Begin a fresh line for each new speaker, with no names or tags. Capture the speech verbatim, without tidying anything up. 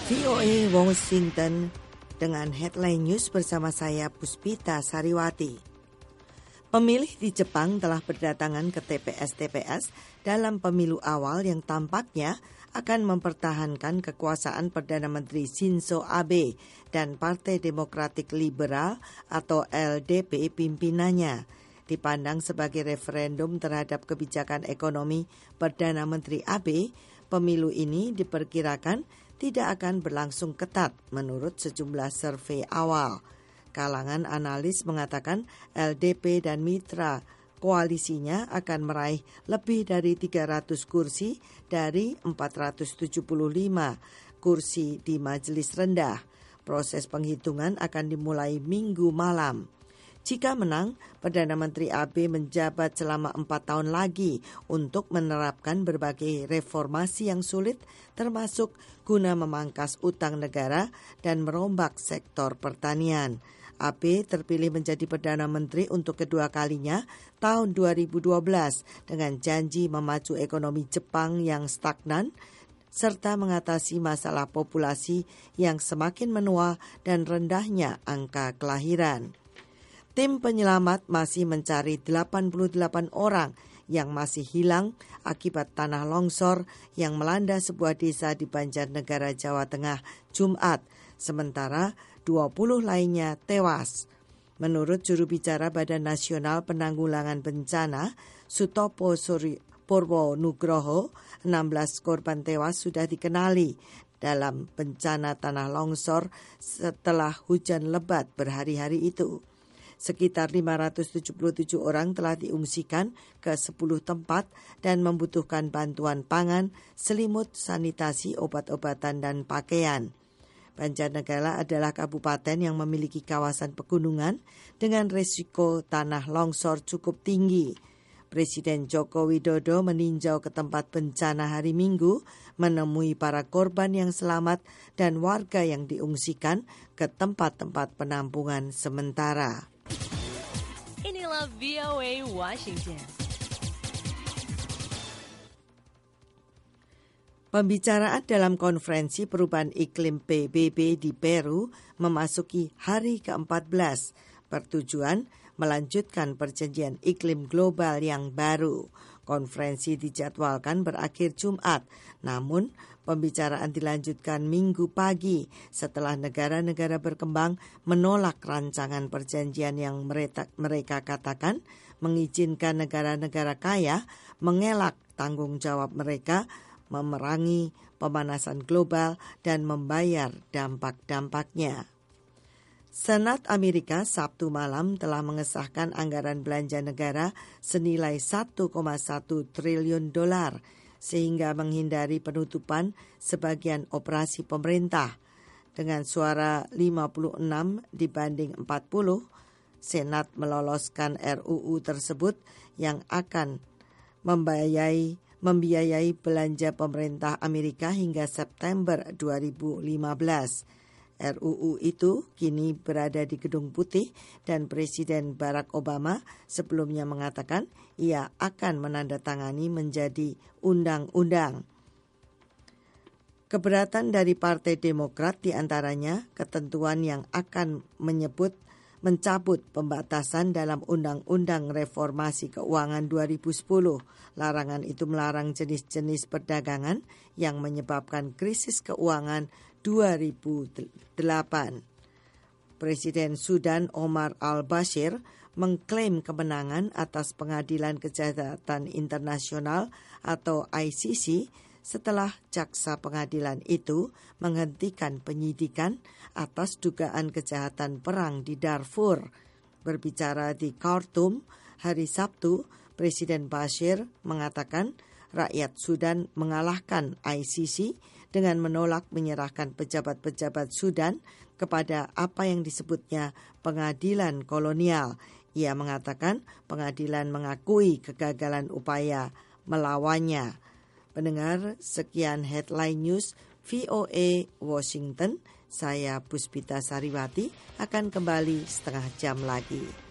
V O A Washington dengan headline news bersama saya Puspita Sariwati. Pemilih di Jepang telah berdatangan ke T P S-T P S dalam pemilu awal yang tampaknya akan mempertahankan kekuasaan Perdana Menteri Shinzo Abe dan Partai Demokratik Liberal atau L D P pimpinannya. Dipandang sebagai referendum terhadap kebijakan ekonomi Perdana Menteri Abe, pemilu ini diperkirakan tidak akan berlangsung ketat menurut sejumlah survei awal. Kalangan analis mengatakan L D P dan mitra koalisinya akan meraih lebih dari tiga ratus kursi dari empat ratus tujuh puluh lima kursi di majelis rendah. Proses penghitungan akan dimulai Minggu malam. Jika menang, Perdana Menteri Abe menjabat selama empat tahun lagi untuk menerapkan berbagai reformasi yang sulit, termasuk guna memangkas utang negara dan merombak sektor pertanian. Abe terpilih menjadi Perdana Menteri untuk kedua kalinya tahun dua ribu dua belas dengan janji memacu ekonomi Jepang yang stagnan, serta mengatasi masalah populasi yang semakin menua dan rendahnya angka kelahiran. Tim penyelamat masih mencari delapan puluh delapan orang yang masih hilang akibat tanah longsor yang melanda sebuah desa di Banjarnegara, Jawa Tengah, Jumat, sementara dua puluh lainnya tewas. Menurut juru bicara Badan Nasional Penanggulangan Bencana, Sutopo Purwo Nugroho, enam belas korban tewas sudah dikenali dalam bencana tanah longsor setelah hujan lebat berhari-hari itu. Sekitar lima ratus tujuh puluh tujuh orang telah diungsikan ke sepuluh tempat dan membutuhkan bantuan pangan, selimut, sanitasi, obat-obatan, dan pakaian. Banjarnegara adalah kabupaten yang memiliki kawasan pegunungan dengan risiko tanah longsor cukup tinggi. Presiden Joko Widodo meninjau ke tempat bencana hari Minggu, menemui para korban yang selamat dan warga yang diungsikan ke tempat-tempat penampungan sementara.
Inilah V O A Washington.
Pembicaraan dalam konferensi perubahan iklim P B B di Peru memasuki hari keempat belas, bertujuan melanjutkan perjanjian iklim global yang baru. Konferensi dijadwalkan berakhir Jumat, namun pembicaraan dilanjutkan Minggu pagi setelah negara-negara berkembang menolak rancangan perjanjian yang mereka, mereka katakan mengizinkan negara-negara kaya mengelak tanggung jawab mereka memerangi pemanasan global dan membayar dampak-dampaknya. Senat Amerika Sabtu malam telah mengesahkan anggaran belanja negara senilai satu koma satu triliun dolar sehingga menghindari penutupan sebagian operasi pemerintah. Dengan suara lima puluh enam dibanding empat puluh, Senat meloloskan R U U tersebut yang akan membiayai membiayai belanja pemerintah Amerika hingga September dua ribu lima belas. R U U itu kini berada di Gedung Putih dan Presiden Barack Obama sebelumnya mengatakan ia akan menandatangani menjadi undang-undang. Keberatan dari Partai Demokrat diantaranya ketentuan yang akan menyebut mencabut pembatasan dalam Undang-Undang Reformasi Keuangan dua ribu sepuluh. Larangan itu melarang jenis-jenis perdagangan yang menyebabkan krisis keuangan dua ribu delapan. Presiden Sudan Omar al-Bashir mengklaim kemenangan atas Pengadilan Kejahatan Internasional atau I C C setelah jaksa pengadilan itu menghentikan penyidikan atas dugaan kejahatan perang di Darfur. Berbicara di Khartoum hari Sabtu, Presiden Bashir mengatakan rakyat Sudan mengalahkan I C C dengan menolak menyerahkan pejabat-pejabat Sudan kepada apa yang disebutnya pengadilan kolonial. Ia mengatakan pengadilan mengakui kegagalan upaya melawannya. Pendengar, sekian headline news V O A Washington. Saya Puspita Sariwati akan kembali setengah jam lagi.